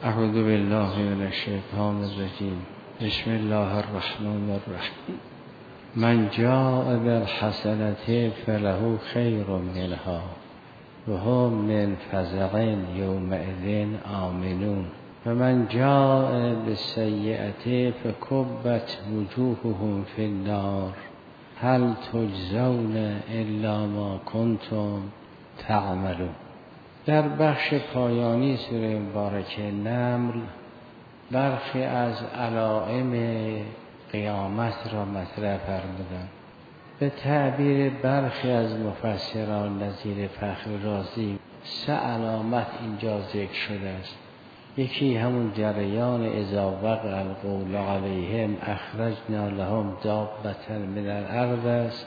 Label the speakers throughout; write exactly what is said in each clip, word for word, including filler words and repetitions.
Speaker 1: اعوذ بالله من الشیطان الرجیم. بسم الله الرحمن الرحیم. من جاء بالحسنة فله خیر منها و هم من فزع یومئذ آمنون و من جاء بالسیئة فکبت وجوههم فی النار هل تجزون الا ما کنتم تعملون. در بخش پایانی سوره مبارکه نمل برخی از علائم قیامت را مطرح فرمودند. به تعبیر برخی از مفسران نظیر فخر رازی سه علامت اینجا ذکر شده است. یکی همون جریان اذا وقع القول علیهم اخرجنا لهم دابة من الارض است.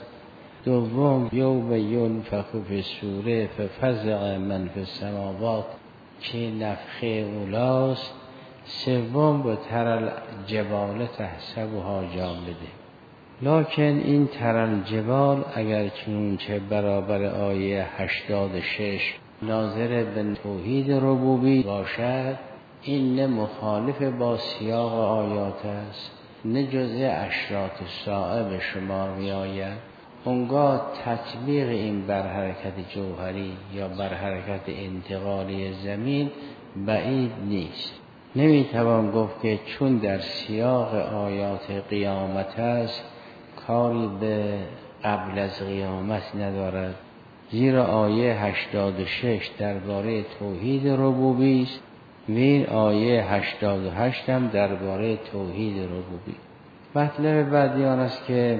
Speaker 1: دوم یوم ینفخ فی الصور ففزع من فی السماوات که نفخه اولاست. سوم و ترى الجبال تحسبها جامده. لکن این ترى الجبال اگر چون چه برابر آیه هشتاد و شش ناظر به توحید ربوبی باشد، این نه مخالف با سیاق آیات است نه جزء اشراط الساعه به شمار می آید. اونگاه تطبیق این بر حرکت جوهری یا بر حرکت انتقالی زمین بعید نیست. نمیتوان گفت که چون در سیاق آیات قیامت است کاری به قبل از قیامت ندارد، زیرا آیه هشتاد و شش درباره توحید ربوبی است و این آیه هشتاد و هشت هم درباره توحید ربوبی. مطلب بعدی آن است که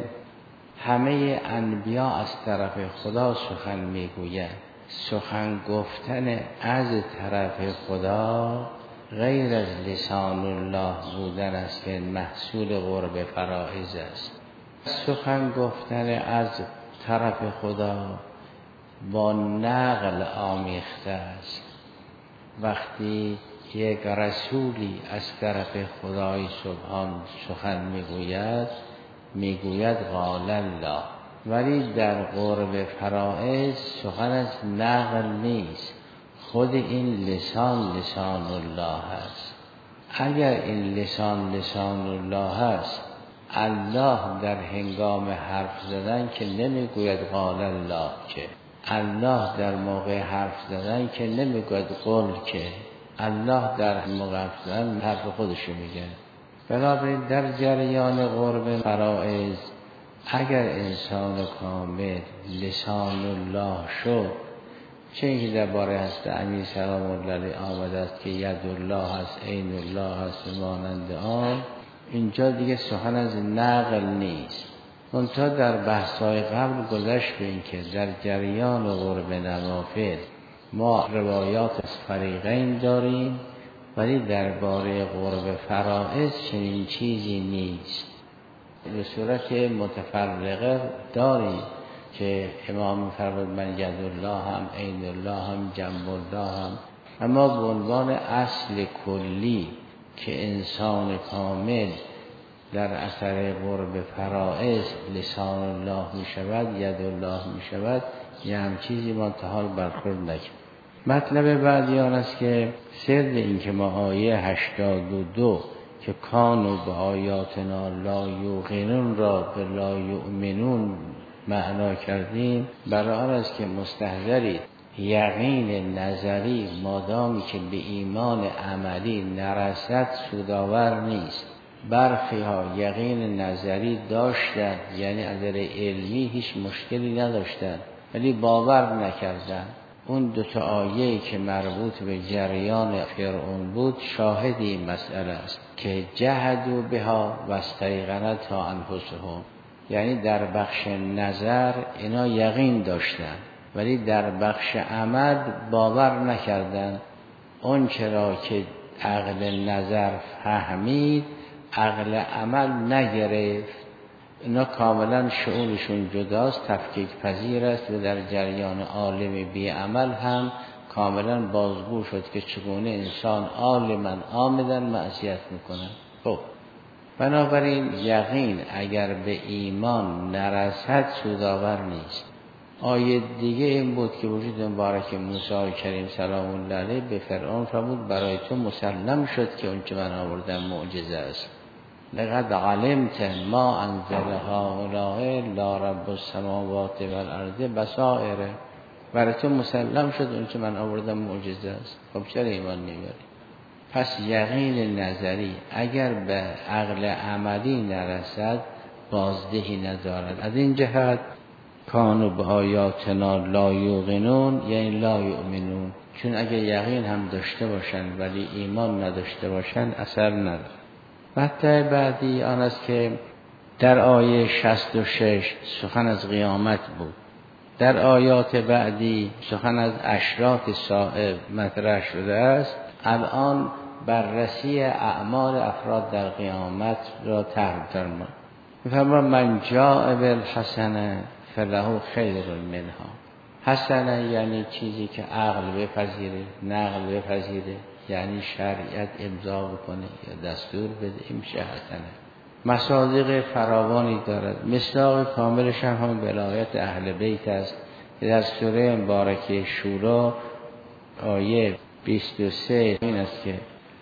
Speaker 1: همه انبیا از طرف خدا سخن میگویند. سخن گفتن از طرف خدا غیر از لسان الله بودن است که محصول قرب فرائض است. سخن گفتن از طرف خدا با نقل آمیخته است. وقتی یک رسولی از طرف خدای سبحان سخن میگوید میگوید قال الله، ولی در قرب فرائض سخن از نقل نیست، خود این لسان لسان الله است. اگر این لسان لسان الله است، الله در هنگام حرف زدن که نمیگوید قال الله، که الله در موقع حرف زدن که نمیگوید قل، که الله در موقع حرف زدن حرف خودشو میگه. بنابراین در جریان قرب فرائض اگر انسان کامل لسان الله شد، چه که درباره هست امیر سلام الله علیه آمده است که ید الله هست، عین الله هست، مانند آن، اینجا دیگه سخن از نقل نیست. منتها در بحث‌های قبل گذشت به این که در جریان قرب نوافل ما روایات از فریقین داریم، ولی درباره قرب فرائض چنین چیزی نیست. به صورت متفرقه داریم که امام فرمود من ید الله هم، عین الله هم، جنب الله هم، اما به عنوان اصل کلی که انسان کامل در اثر قرب فرائض لسان الله می شود، ید الله می شود، یه هم چیزی ما تا حال برخورد نکرد. مطلب بعدی آن است که سر این که ما آیه هشتاد و دو که کانوا به آیاتنا لا یوقنون را به لا یؤمنون معنا کردیم، برای آن است که مستحضرید یقین نظری مادامی که به ایمان عملی نرسد سودآور نیست. برخی ها یقین نظری داشتند، یعنی از نظر علمی هیچ مشکلی نداشتند، ولی باور نکردند. اون دو تا آیه‌ای که مربوط به جریان فرعون بود شاهد این مسئله است که جحدوا بها و استیقنتها انفسهم، یعنی در بخش نظر اینا یقین داشتن ولی در بخش عمل باور نکردن. اون چرا که عقل نظر فهمید عقل عمل نگرفت. اینا کاملا شعورشون جداست، تفکیک پذیر است و در جریان عالم بی عمل هم کاملا بازگو شد که چگونه انسان عالما آمدن معصیت میکنن. خب بنابراین یقین اگر به ایمان نرسد سودآور نیست. آیه دیگه این بود که وجود مبارک موسی کریم سلام الله علیه به فرعون فرمود برای تو مسلم شد که اون که من آوردم معجزه است. لقد علمت ما انزل هؤلاء لا رب السماوات والارض بصائر. برای تو مسلم شد اون که من آوردم معجزه است. خب چرا ایمان نمیاری؟ پس یقین نظری اگر به عقل عملی نرسد بازدهی ندارد. از این جهت کانوا بآیاتنا لا یوقنون یعنی لا یؤمنون، چون اگر یقین هم داشته باشند ولی ایمان نداشته باشند اثر نداره. مطلب بعدی آن است که در آیه شصت و شش سخن از قیامت بود. در آیات بعدی سخن از اشراط ساعه مطرح شده است. الان بررسی اعمال افراد در قیامت را طرح فرمود. می‌فرماید من جاء بالحسنه فله خیر منها. حسنه یعنی چیزی که عقل بپذیره، نقل بپذیره، یعنی شریعت امضا بکنه یا دستور بده، این میشه حسنه. مصادیق فراوانی دارد. مصداق کاملش هم همون ولایت اهل بیت است که در سوره مبارکه شورا آیه بیست و سه این است که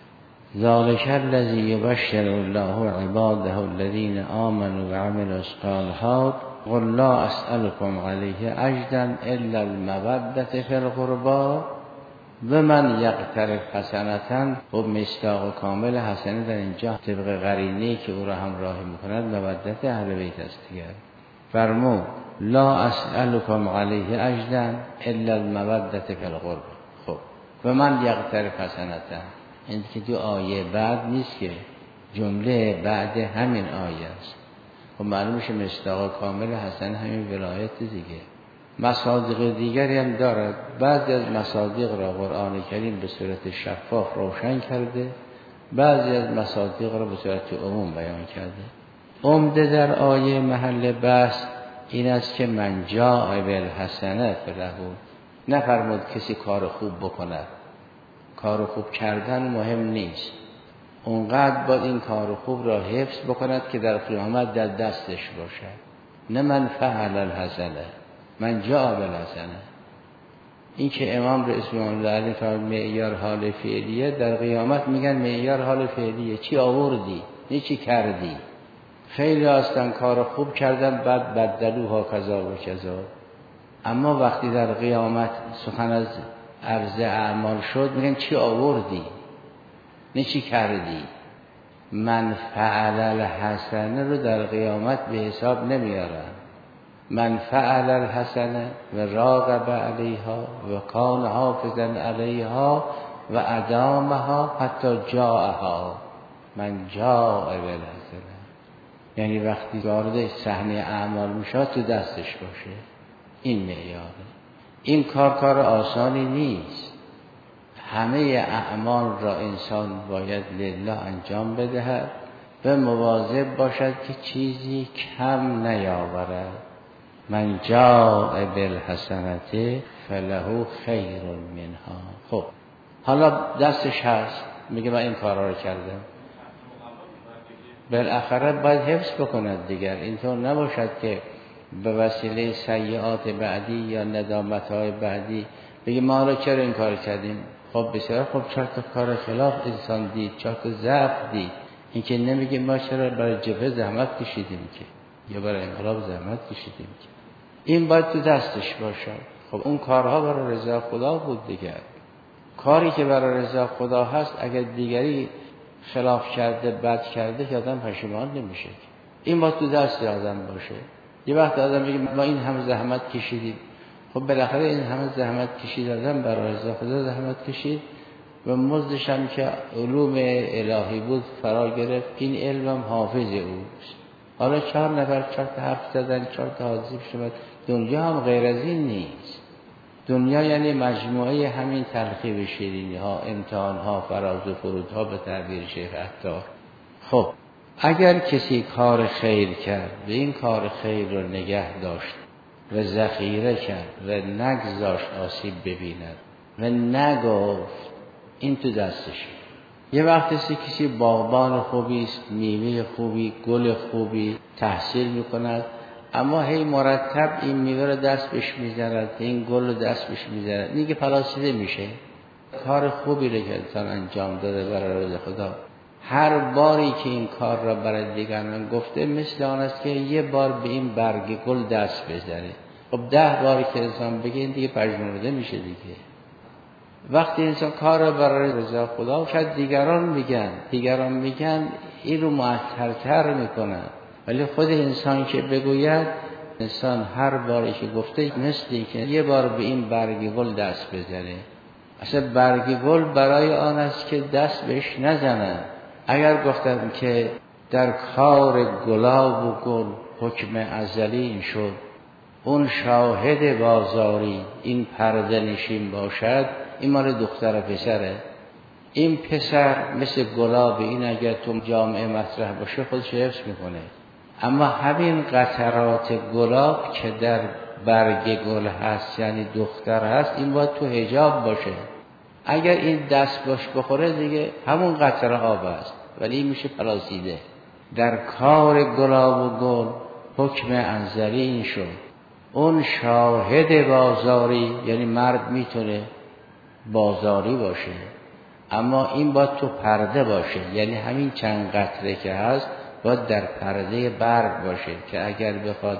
Speaker 1: ذالک الذی یبشر الله عباده الذین آمنوا وعملوا الصالحات قل لا اسألكم علیه اجرا الا المودة فی القربى و من یقترف حسنة. و مصداق کامل حسنه در اینجا طبق قرینه‌ای که او را همراهی می‌کند مودت اهل بیت است دیگر. فرمود لا اسألكم علیه اجرا الا المودة فی القربى. خب و من یقترف حسنة این که دو آیه بعد نیست که جمله بعد همین آیه است. خب معلوم میشه مصداق کامل حسنه همین ولایت دیگه. مصادیق دیگری هم دارد. بعضی از مصادیق را قرآن کریم به صورت شفاف روشن کرده، بعضی از مصادیق را به صورت عموم بیان کرده. عمده در آیه محل بحث این است که من جاء بالحسنه فله. نفرمود کسی کار خوب بکند. کار خوب کردن مهم نیست، اونقدر باید این کار خوب را حفظ بکند که در قیامت در دستش باشد. نه من فعل الحسنه، من جاء بالحسنه. این که امام رئیس الله علیه فرمود معیار حال فعلیه، در قیامت میگن معیار حال فعلیه چی آوردی نه چی کردی. خیلی هستن کار خوب کردن بعد بدلوها کذا و کذا، اما وقتی در قیامت سخن از عرض اعمال شد میگن چی آوردی نه چی کردی. من فعل الحسنه رو در قیامت به حساب نمیارن. من فعل الحسنه و راغب علیها و کان حافظا علیها و ادامها حتی جاءها. من جاء بالحسنه یعنی وقتی وارد صحنه اعمال میشه تو دستش باشه. این معیاره. این کار کار آسانی نیست. همه اعمال را انسان باید لله انجام بدهد و مواظب باشد که چیزی کم نیاورد. من جاء بالحسنه فله خیر منها. خب حالا دستش هست میگه من این کارا رو کردم، بالاخره باید حفظ بکند دیگر. اینطور نباشد که به وسیله سیئات بعدی یا ندامت‌های بعدی بگه ما حالا چرا این کار کردیم. خب بسیار خب چرا تا کار خلاف انسان دید، چرا تا ضعف دید. این که نمیگه ما چرا برای جبهه زحمت کشیدیم که یا برای انقلاب زحمت کشیدیم که. این باید تو دستش باشد. خب اون کارها برای رضا خدا بود دیگر. کاری که برای رضا خدا هست اگر دیگری خلاف کرده بد کرده که آدم پشیمان نمیشه. این باید تو دست آدم باشه. یه وقت آدم میگه ما این همه زحمت کشیدیم. خب بالاخره این همه زحمت کشید آدم برای رضا خدا زحمت کشید و مزدش هم که علوم الهی بود فرا گرفت. این علم هم حافظ اوست. حالا چهار نفر چهار تا حرف زدن، چهار تا حاضر شد. دنیا هم غیر از این نیست. دنیا یعنی مجموعه همین تلخیب شیرینی ها، امتحان ها، فراز و فرود ها به تعبیر شیخ عطار. خب اگر کسی کار خیر کرد و این کار خیر رو نگه داشت و ذخیره کرد و نگذاشت آسیب ببیند و نگفت، این تو دستشه. یه وقتی کسی باغبان خوبی است، میوه خوبی، گل خوبی تحصیل میکند، اما هی مرتب این میوه رو دست بهش میزند، این گل رو دست بهش میزند، دیگه پلاسیده میشه. کار خوبی رو که انسان انجام داده برای رضا خدا، هر باری که این کار را برای دیگران گفته مثل آن است که یه بار به این برگ گل دست بزنه. خب ده باری که انسان بگه این دیگه پژمرده میشه دیگه. وقتی انسان کار را برای رضا خدا، شاید دیگران میگن دیگران میگن این رو مؤثرتر میکنن، ولی خود انسان که بگوید، انسان هر باری که گفته مثلی که یه بار به این برگ گل دست بزنه. اصلا برگ گل برای آن است که دست بهش نزنن. اگر گفتم که در کار گلاب و گل حکم ازلی این شد، اون شاهد بازاری این پرده نشین باشد، این مال دختر پسره. این پسر مثل گلاب، این اگر تو جامعه مطرح باشه خودش حفظ میکنه، اما همین قطرات گلاب که در برگ گل هست یعنی دختر هست، این باید تو حجاب باشه. اگر این دست باش بخوره دیگه همون قطره آب است، ولی این میشه پلاسیده. در کار گلاب و گل حکم انزلی این شد، اون شاهد بازاری، یعنی مرد میتونه بازاری باشه، اما این باید تو پرده باشه، یعنی همین چند قطره که هست باید در پرده برگ باشه که اگر بخواد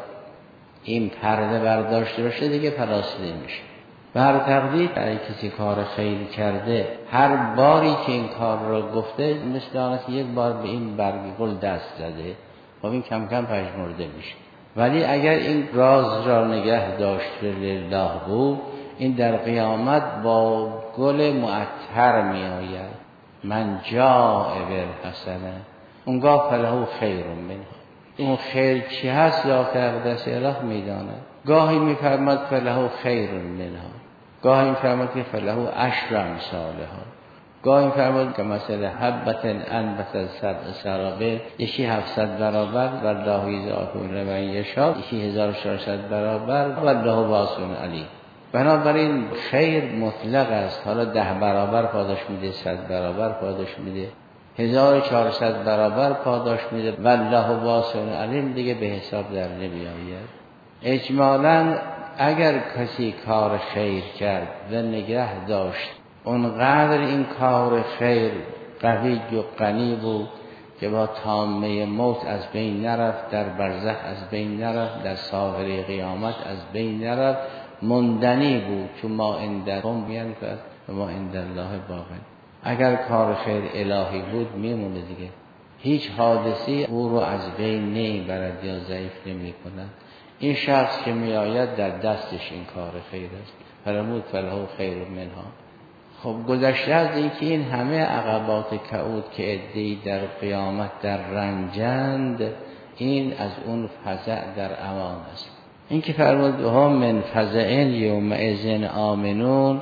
Speaker 1: این پرده برداشته باشه دیگه پلاسیده میشه. بر تقدیر اگه کسی کار خیر کرده، هر باری که این کار را گفته مثل آن است که یک بار به این برگ گل دست زده، خب این کم کم پژمرده میشه. ولی اگر این راز را نگه داشت لله بود، این در قیامت با گل معطر می آید. من جاء بالحسنه، اونگاه فله خیر منها. اون خیر چی هست ذات اقدس اله میداند. گاهی میفرماد فله خیر منها، گاهی میفرماد که فله عشر امثالها، گاهی میفرماد که مثلا حبت انبت سبع سرابل، یکی هفتصد برابر و الله ذات من یشاء، یکی هزار و چهارصد برابر و الله واسع علیم. بنابراین خیر مطلق است، حالا ده برابر پاداش میده، صد برابر پاداش میده، هزار و چهارصد برابر پاداش میده و الله واسع علیم دیگه به حساب در نمیآید. اجمالاً اگر کسی کار خیر کرد و نگه داشت، اونقدر این کار خیر قوی و غنی بود که با طامه موت از بین نرفت، در برزخ از بین نرفت، در ساحل قیامت از بین نرفت، مندنی بود، چون ما عندکم ینفد و ما عند الله باق. اگر کار خیر الهی بود میمونه دیگه، هیچ حادثی او رو از بین نمیبرد یا ضعیف نمی کند. این شخص که می آید در دستش این کار خیر است، فرمود فله خیر منها. خب گذشته از این که این همه عقبات کعود که عده‌ای در قیامت در رنجند، این از اون فزع در امان است. این که فرمود هم من فزعین یومئذ آمنون،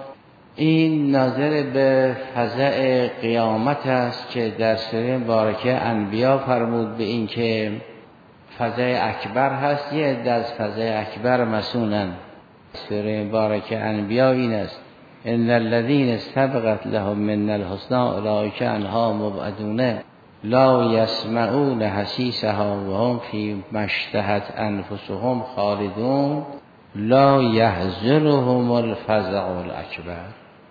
Speaker 1: این ناظر به فزع قیامت است که در سوره مبارکه انبیا فرمود به این که فزع اکبر هست. یه عده از فزع اکبر مسونن. سوره مبارکه انبیا این است: ان الذين سبقت لهم من الحسنى اولئک عنها مبعدون لا يسمعون حسیسها وهم فی ما اشتهت انفسهم خالدون لا یحزنهم الفزع الاکبر.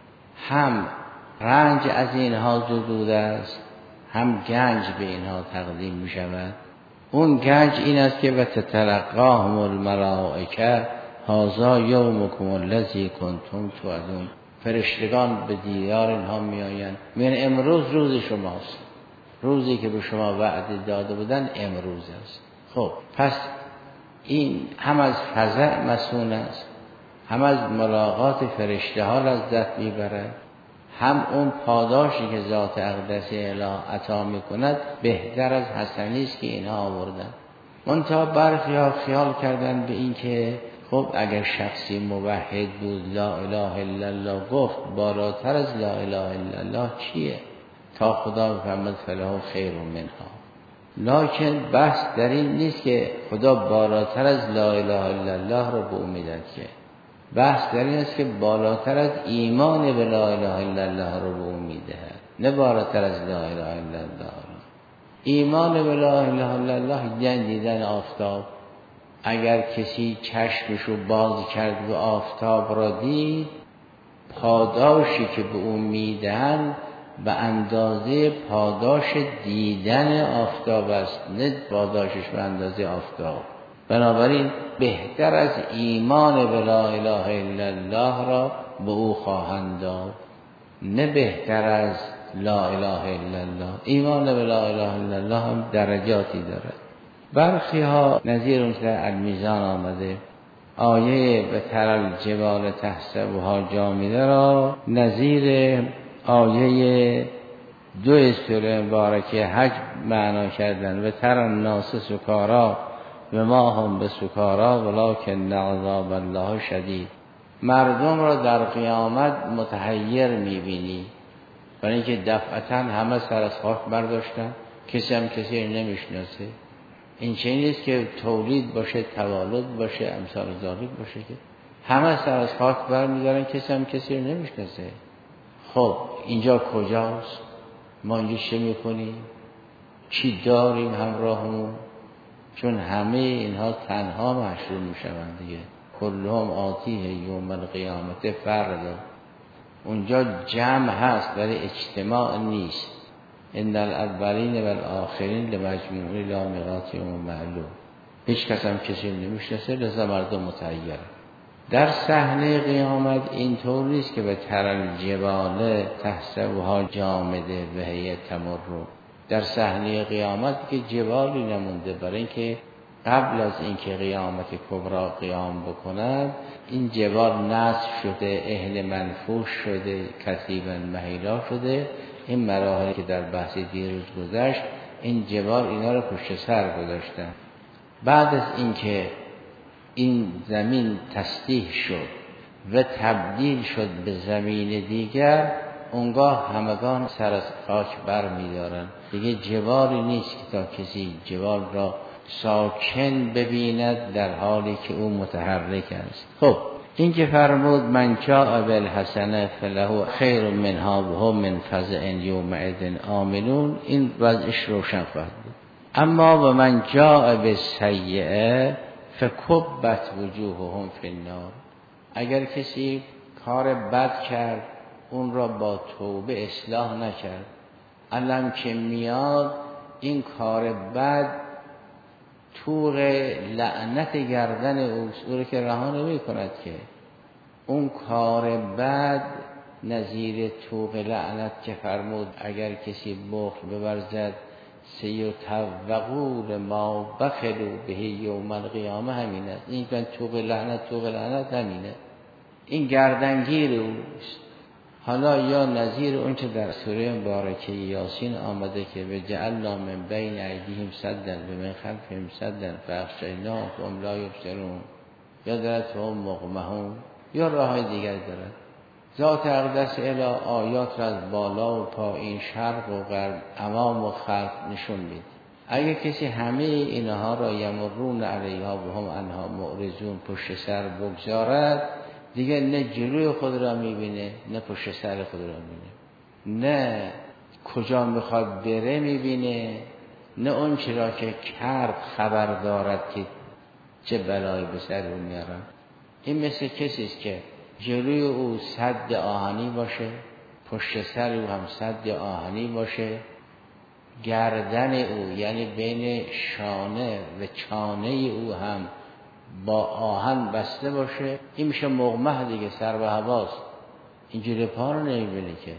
Speaker 1: هم رنج از اینها زدود است، هم گنج به اینها تقدیم می شود. اون گنج این است که و تتلقاهم الملائکه هذا یومکم الذی کنتم توعدون. فرشتگان به دیدار اینها می آیند، میگن امروز روز شماست، روزی که به شما وعده داده بودن امروز است. خب پس این هم از فزع مسئول است، هم از ملاقات فرشته ها لذت میبرد، هم اون پاداشی که ذات اقدس اله عطا میکند بهتر از حسنی است که اینها آوردن. منتها برخی ها خیال کردن به این که خب اگر شخصی موحد بود لا اله الا الله گفت، بالاتر از لا اله الا الله چیه؟ تا خدا بفرماد فله خیر منها. لکن بحث در این نیست که خدا بالاتر از لا اله الا الله رو به امیدن، که بحث در این است که بالاتر از ایمان به لا اله الا الله رو به امیده، نه بالاتر از لا اله الا الله رو. ایمان به لا اله الا الله یعنی دیدن آفتاب، اگر کسی چشمشو باز کرد و آفتاب را دید، پاداشی که به اون میدن به اندازه پاداش دیدن آفتاب است، نه پاداشش به اندازه آفتاب. بنابراین بهتر از ایمان به لا اله الا الله را به او خواهند داد، نه بهتر از لا اله الا الله. ایمان به لا اله الا الله هم درجاتی دارد. برخی ها نظیر اون که در المیزان آمده، آیه به ترل جبال تحسبها جامده را نظیر آیه دو سوره مبارکه حج معنا کردن. و تر الناس سکارا و ما هم به سکارا ولکن عذاب الله شدید. مردم را در قیامت متحیر میبینی، برای اینکه دفعتا همه سر از خاک برداشتن، کسی هم کسی نمیشناسه. این چه نیست که تولید باشه، تولد باشه، امثال ذالک باشه که همه سر از خاک برمیدارن، کسی هم کسی رو نمیشناسه. خب اینجا کجاست؟ ما اینجا چه میکنیم؟ چی داریم همراهمون؟ چون همه اینها تنها محشور میشوند دیگه. کلهم آتیه یوم القیامت فردا. اونجا جمع هست ولی اجتماع نیست. ان الاولین و الاخرین لمجموعون الی میقات یوم معلوم. هیچ کس هم کسی نمیشناسه، لذا مردم متحیرن. در صحنه قیامت اینطور نیست که به ترل جبال تحسبها جامده و هی تمر. در صحنه قیامت که جبالی نمونده، برای اینکه قبل از اینکه قیامت کبرا قیام بکند این جبال نصف شده، اهل منفوش شده، کثیبا مهیلا شده. این مراحلی که در بحث دیروز گذشت، این جبال اینا رو پشت سر گذاشتن. بعد از اینکه این زمین تسطیح شد و تبدیل شد به زمین دیگر، اونگاه همگان سر از خاک بر می دارن. دیگه جبالی نیست که تا کسی جبال را ساکن ببیند در حالی که او متحرک است. خب این که فرمود من جاء بالحسنه فله خیر منها و هم من فزع یومئذ آمنون، این وضعش روشن خواهد بود. اما و من جاء بالسیئه فکبت وجوههم فی النار. اگر کسی کار بد کرد، اون را با توبه اصلاح نکرد، علم که میاد این کار بد توق لعنت گردن اوست، او رو که رها نمی کند که. اون کار بد نظیر توق لعنت که فرمود اگر کسی بخل بورزد سیطوقون ما بخلوا به یوم القیامه همین است. این که توق لعنت توق لعنت همینه، این گردنگیر اوست. حالا یا نظیر اون که در سوره مبارکه یاسین آمده که به جعلنا من بین ایدیهم سدا و من خلفهم سدا فاغشیناهم فهم لا یبصرون، یا دارد فهم مغمهون، یا راه دیگر دارد. ذات اقدس الی آیات را از بالا و پایین، شرق و غرب، امام و خلف نشون میده. اگه کسی همه اینها را یمرون علیها و هم عنها معرضون پشت سر بگذارد، دیگه نه جلوی خود را میبینه نه پشت سر خود را میبینه، نه کجا میخواد بره میبینه، نه اون چرا که کرد خبر دارد که چه بلایی به سر او میارن. این مثل کسی است که جلوی او سد آهنی باشه، پشت سر او هم سد آهنی باشه، گردن او یعنی بین شانه و چانه او هم با آهن بسته باشه. این میشه مغمه دیگه، سر به هواست. اینجوری پا رو نمیبینه که،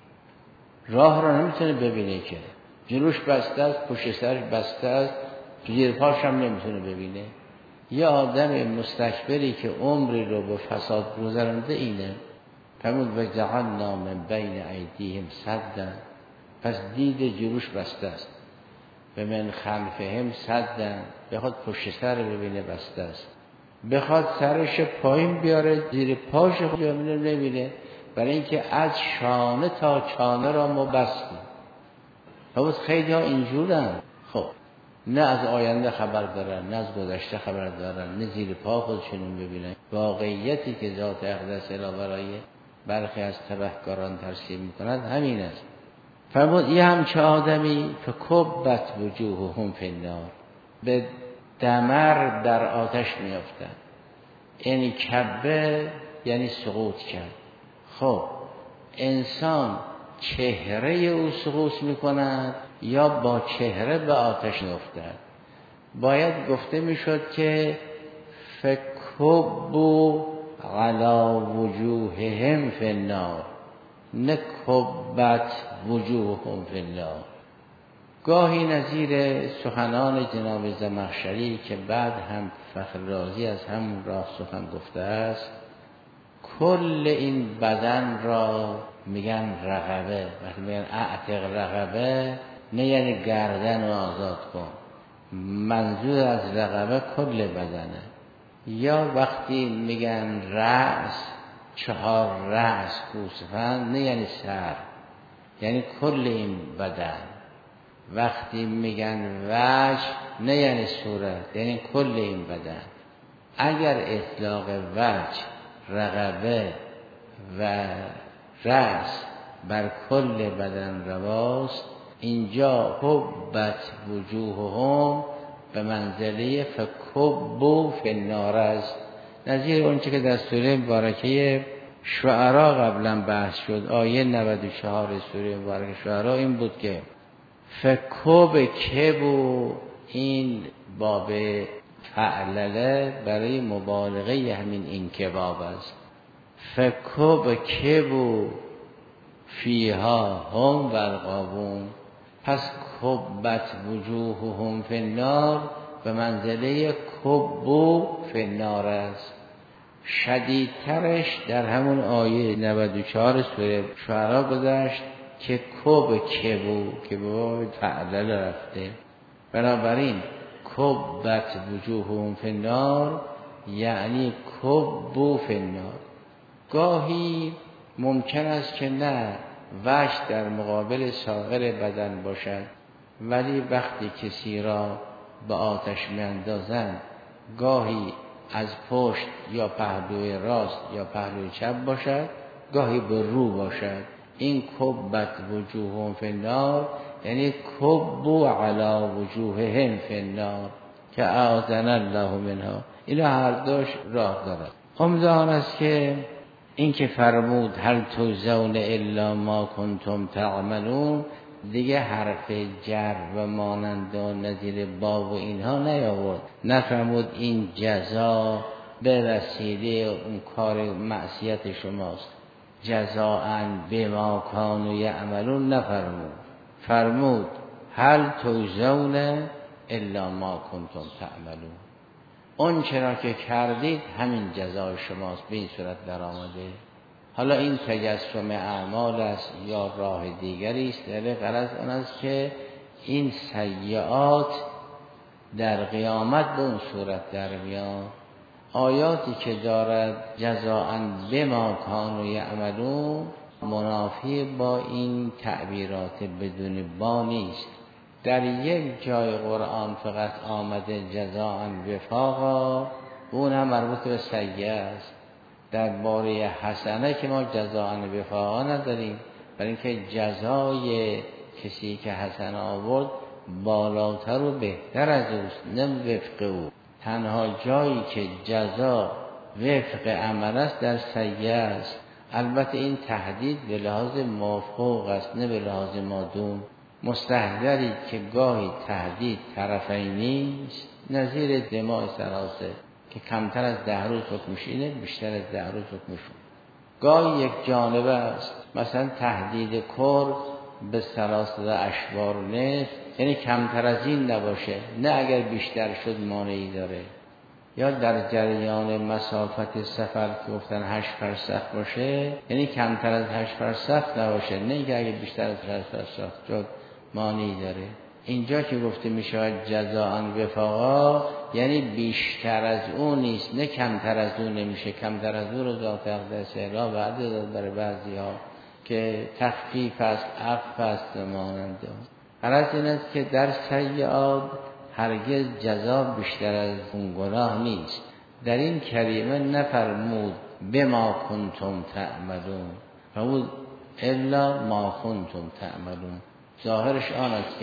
Speaker 1: راه رو نمیتونه ببینه که، جلوش بسته است، پشت سرش بسته است، زیر پاش هم نمیتونه ببینه. یه آدم مستکبری که عمری رو به فساد گذرانده اینه. فرمود و جعلنا من بین ایدیهم سدا، پس دید جلوش بسته است، و من خلفهم سدا، بخواد پشت سر ببینه بسته است، بخواد سرش پایین بیاره زیر پاش خود ببینه نمیبینه، برای اینکه از شانه تا چانه را ما بستیم. فرمود خیلی ها اینجورن. خب نه از آینده خبر دارن، نه از گذشته خبر دارن، نه زیر پا خودشون ببینن. واقعیتی که ذات اقدس الی برای برخی از تبهکاران ترسیم میکند همین است. فرمود یه همچه آدمی فکبت وجوههم فی النار، به دمر در آتش میافتد. یعنی کبه یعنی سقوط کرد. خب انسان چهره او سقوط میکند یا با چهره به آتش میافتد؟ باید گفته میشد که فکبوا علی وجوههم فی النار، نکبت وجوههم فی النار. گاهی نظیر سخنان جناب زمخشری که بعد هم فخر رازی از همون راه سخن گفته است، کل این بدن را میگن رقبه. وقتی میگن اعتق رقبه نه یعنی گردن رو آزاد کن، منظور از رقبه کل بدنه. یا وقتی میگن رأس، چهار رأس گوسفند، نه یعنی سر، یعنی کل این بدن. وقتی میگن وجه نه یعنی صورت، یعنی کل این بدن. اگر اطلاق وجه، رقبه و رأس بر کل بدن رواست، اینجا حبت وجوههم به منزله فکبوا فی النار است. نظیر اون چه که در سوره مبارکه شعرا قبلا بحث شد، آیه نود و چهار سوره مبارکه شعرا این بود که فکب کبو، این باب فعلله برای مبالغه همین انکباب است. فکب کبو فیها هم والغابون، پس کبت وجوههم فی النار به منزله کبو فی النار است. شدیدترش در همون آیه نود و چهار سوره شعرا گذشت که کب کبو که به فعلل رفته. بنابراین کبت وجوههم فی النار یعنی کبو فی النار. گاهی ممکن است که نه وجه در مقابل ساغر بدن باشد، ولی وقتی کسی را به آتش میاندازند گاهی از پشت یا پهلوی راست یا پهلوی چپ باشد، گاهی به رو باشد. این کبت وجوههم فی النار یعنی کبوا علی وجوههم فی النار که اعاذنا الله منها. اینا هر دوش راه دارد. عمدان است که این که فرمود هل تجزون الا ما کنتم تعملون، دیگه حرف جر و مانند و نظیر باب و اینها نیاورد. نفرمود این جزا به وسیله اون کار معصیت شماست، جزاء بما کانوا یعملون نفرمود. فرمود هل تجزون الا ما کنتم تعملون، اون چرا که کردید همین جزای شماست. به این صورت در آمده. حالا این تجسم اعمال است یا راه دیگری است، ولی غرض آن است که این سیئات در قیامت به اون صورت در میاد. آیاتی که دارد جزاء بما کانوا یعملون منافی با این تعبیرات بدون با نیست. در یک جای قرآن فقط آمده جزاء وفاقا، اون هم مربوط به سیئه است. در باره حسنه که ما جزاء وفاقا نداریم، برای اینکه جزای کسی که حسنه آورد بالاتر و بهتر از اوست، نه وفق او. تنها جایی که جزا وفق عمل است در سیئه است. البته این تهدید به لحاظ مافوق است نه به لحاظ مادوم. مستحضری که گاهی تهدید طرفینی است، نظیر دماء سلاسه که کمتر از ده روز حکمش اینه، بیشتر از ده روز حکمش. گاهی یک جانبه است، مثلا تهدید کر به سلاسه اشوار نصف، یعنی کمتر از این نباشه، نه اگر بیشتر شد مانعی داره. یا در جریان مسافت سفر که گفتن هشت فرسخ باشه، یعنی کمتر از هشت فرسخ نباشه، نه که اگر بیشتر از هشت فرسخ شد مانعی داره. اینجا که گفته می شود جزاء وفاقا یعنی بیشتر از اون نیست، نه کمتر از اون نمیشه. کمتر از اون رو ذات اقدس الا وعده داد برای بعضی ها که تخفیف است، عفو است ماننده. غرض این است که در سیئات هرگز جزا بیشتر از اون گناه نیست. در این کریمه نفرمود بما کنتم تعملون، فرمود الا ما کنتم تعملون. ظاهرش آن است که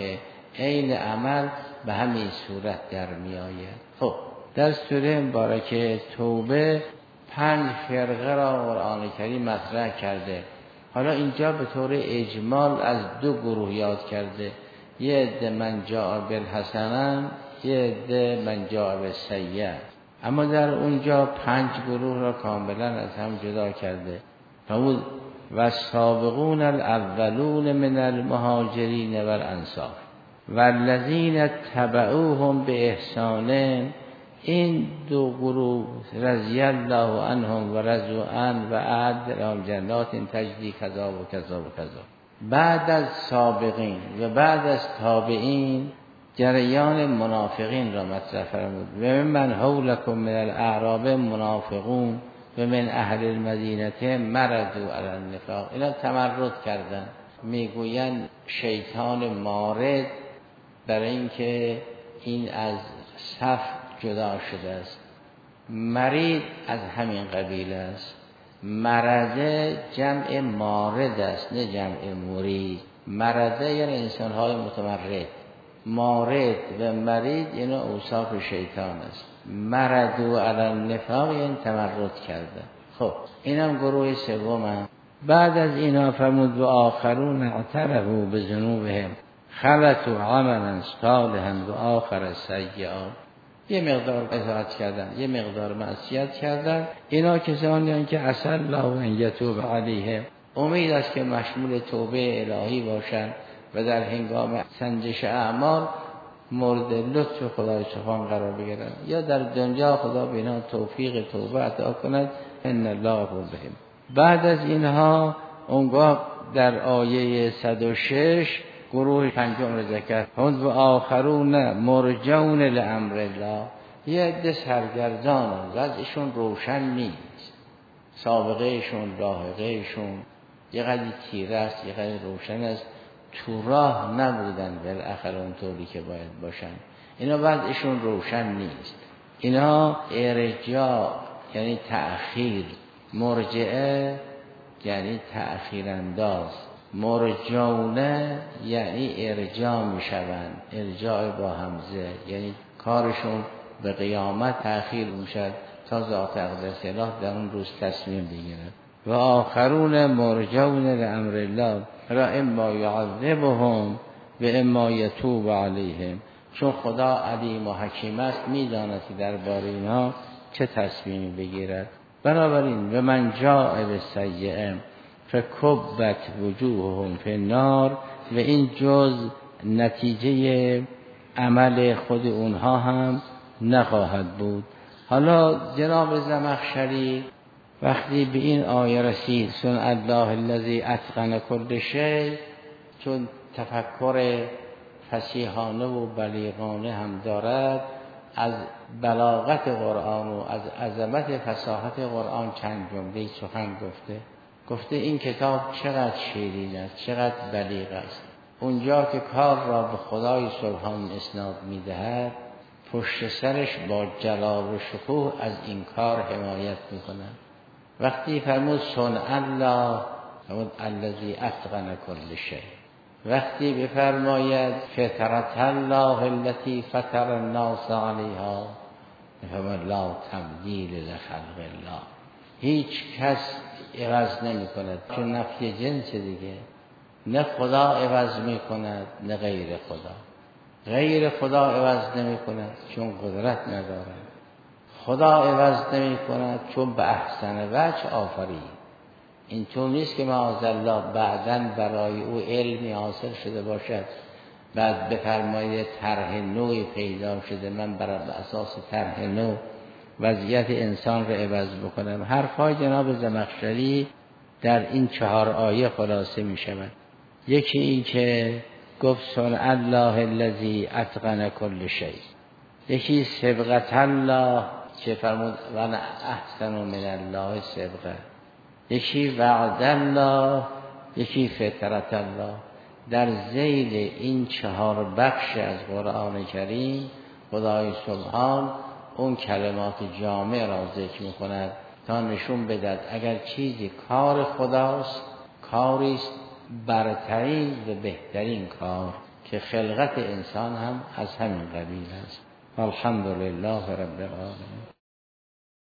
Speaker 1: عین عمل به همین صورت در می آید. خب در سوره مبارکه توبه پنج فرقه را قرآن کریم مطرح کرده. حالا اینجا به طور اجمال از دو گروه یاد کرده، یه عده من جاء بالحسنه، یه عده من جاء بالسیئه، اما در اونجا پنج گروه را کاملا از هم جدا کرده. فرمود والسابقون الاولون من المهاجرین والانصار والذین تبعوهم باحسان، این دو گروه رضی الله عنهم و رضوا عنه و اعد لهم جنات تجری کذا و کذا و کذا. بعد از سابقین و بعد از تابعین جریان منافقین را مطرح فرمود. و من حولکم من الاعراب منافقون و من اهل المدینه مردوا علی النفاق. اینا تمرد کردن، میگویند شیطان مارد برای اینکه این از صف جدا شده است. مرید از همین قبیل است. مرده جمع مارد است نه جمع مرید. مرده یعنی انسان‌های متمرد، مارد و مرید یعنی اوصاف شیطان است. مردوا علی النفاق یعنی تمرد کرده. خب اینم گروه سوم. بعد از اینا فرمود و آخرون اعترفوا بذنوبهم خلطوا عملا صالحا و آخر سیئا. یه مقدار اطاعت کردن، یه مقدار معصیت کردن. اینا کسانی هستند که عسى الله ان یتوب علیهم، امید است که مشمول توبه الهی باشند و در هنگام سنجش اعمال مورد لطف خدای سبحان قرار بگیرند، یا در دنیا خدا به اینا توفیق توبه عطا کند. ان الله غفور بهم. بعد از اینها اونگاه در آیه صد و شش گروه پنجم را ذکر فرمود و آخرون مرجون لامر الله. یه عده سرگردانند، وضعشون روشن نیست، سابقهشون لاحقهشون یه قدری تیره است، یه قدری روشن است، تو راه نبودن بالاخره اونطوری که باید باشن. اینا وضعشون روشن نیست. اینا ارجاع یعنی تأخیر، مرجعه یعنی تأخیر انداز، مرجونه یعنی ارجاع می شوند، ارجاع با همزه، یعنی کارشون به قیامت تأخیر می شد تا ذات اقدس الله در اون روز تصمیم بگیرد. و آخرون مرجون لامر الله را اما یعذبهم و اما یتوب علیهم. چون خدا علیم و حکیم است، میداند که درباره اینها چه تصمیمی بگیرد. بنابراین و من جاء بالسیئه فکبت وجوههم فی النار، و این جز نتیجه عمل خود اونها هم نخواهد بود. حالا جناب زمخشری وقتی به این آیه رسید صنع الله الذی اتقن کل شیء، چون تفکر فصیحانه و بلیغانه هم دارد، از بلاغت قرآن و از عظمت فصاحت قرآن چند جمله سخن گفته. گفته این کتاب چقدر شیرین است، چقدر بلیغ است. اونجا که کار را به خدای سبحان اسناد می‌دهد، پشت سرش با جلال و شکوه از این کار حمایت می‌کند. وقتی فرمود صنع الله، فرمود الذی اتقن کل شیء. وقتی بفرماید فطرت الله التي فطر الناس علیها، فرمود لا تبدیل لخلق الله. هیچ کس عوض نمی کند، چون نفی جنس دیگه. نه خدا عوض می کند نه غیر خدا. غیر خدا عوض نمی کند چون قدرت ندارد. خدا عوض نمی کند چون به احسن وجه آفرید. اینطور نیست که معاذالله بعداً برای او علمی حاصل شده باشد، بعد بفرماید طرح نوعی پیدا شده، من بر اساس طرح نوع وضعیت انسان را عوض بکنم. حرفای جناب زمخشری در این چهار آیه خلاصه می شود. یکی این که گفت صنع الله الذی اتقن کل شیء. یکی سبقت الله که فرمود و انا احسن من الله سبقه. یکی وعد الله، یکی فطرت الله. در ذیل این چهار بخش از قرآن کریم خدای سبحان اون کلمات جامع را ذکر می‌کند تا نشون بدهد اگر چیزی کار خداست، کاریست برترین و بهترین کار که خلقت انسان هم از همین قبیل است. الحمدلله رب العالمین.